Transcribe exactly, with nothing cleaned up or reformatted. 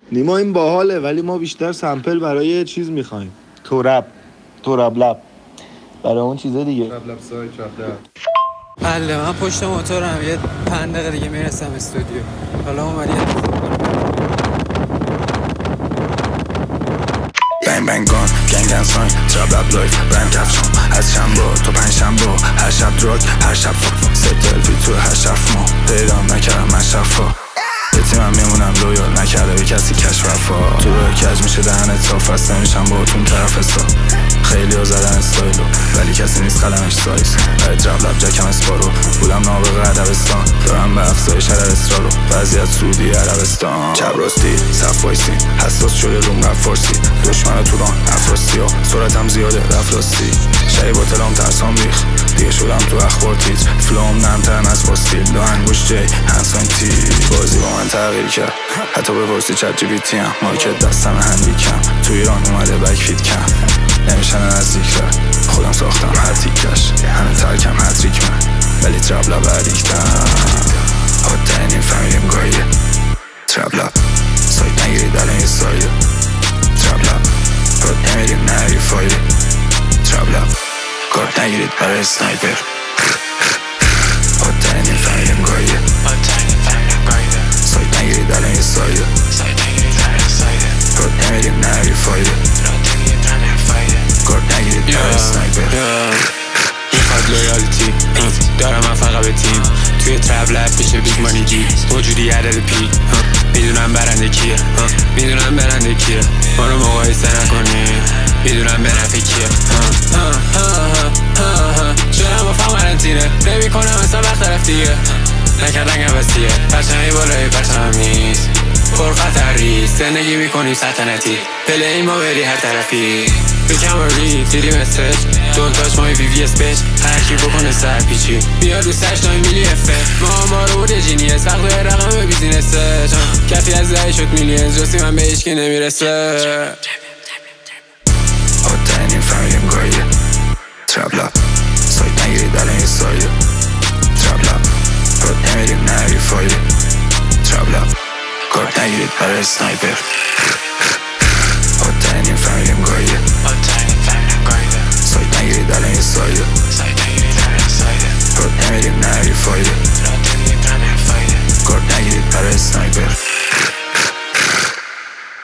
نیما این باحاله، ولی ما بیشتر سمپل برای چیز میخوایم. تورب تورب لب برای اون چیزا دیگه. تراب لب سای چپ لب. بله من پشت موتورم، یه پنج دقیقه دیگه میرسم استودیو. حالا اومدی بنگ بنگ گان گنگ گن ساین تراب لب لایف برم کفشم از شنبه تا پنج شنبه، هر شب دراگ هر شب فاک ستل فی تو هر شف ما پیدام نکردم من شفا یتی من میمونم لویال نکرده به کسی کش وفا تو روی کج میشه دهنت صاف هست نمیشم با تون طرف حساب خیلی ها زدن استایلو ولی کسی نیست قلمش سایز برای تراب لب جکم اسپارو بودم نابغه ادبستان دارم به افزایش هر اصرارو وضعیت سعودی عربستان چپ راستی صف وایسی حساس شده روم رفت فارسی دشمن توران افراسی ها سرعتم زیاده رفت راستی شایی با تلام ترسام ریخ دیگه شدم تو اخبار تیتر فلوم نرمترن از باستیل دو انگوش جی هنسان تی بازی با من تغییر کرد حتی به ورسی چت جی بی تی هم مارکت دستم هندیکم تو ایران اومده بک فیت کم نمیشن نزدیک رد خودم ساختم هر تیکش همه ترکم هتریک من ولی تراب لب ادیکتم حتی این فهمیدیم گاییه تراب لب سایت نگیرید الان یه سایده تراب لب پرد نمیریم نهری فایده تراب لب کارت نگیرید برای سنایپر حتی این فهمیدیم گاییه سایت نگیرید الان یه سایده پرد نمیریم نهری فایده کارت نگیرید برای سنایپر میخواد لویالتی دارم من فقط به تیم توی تراب لب میشه بیگ مانی جی موجودی عدد پی میدونم برنده کیه میدونم برنده کیه ما رو مقایسه نکنی میدونم به نفع کیه شدم با فهم قرنطینه نمی کنم اصلا وقت طرف دیگه نکردن گوستیه پرچمی بالای پرچم نیست پر خطری زندگی میکنیم سلطنتی پله این ما بری هر طرفی بکم ری دیدی مسج دون تاچ مای وی وی اس بیچ هر کی بکنه سر پیچی بیا دوستش نای میلی افه ما ما رو بوده جینیه سخت رقم بیزینسه کفی از زهی شد میلین جستی من به هیچکی نمیرسه حتی این فهمیدیم گاییه تراب لب سایت نگیرید الان یه سایده تراب لب پرد نمیریم نهری فایده تراب لب کارت نگیرید برای سنایپر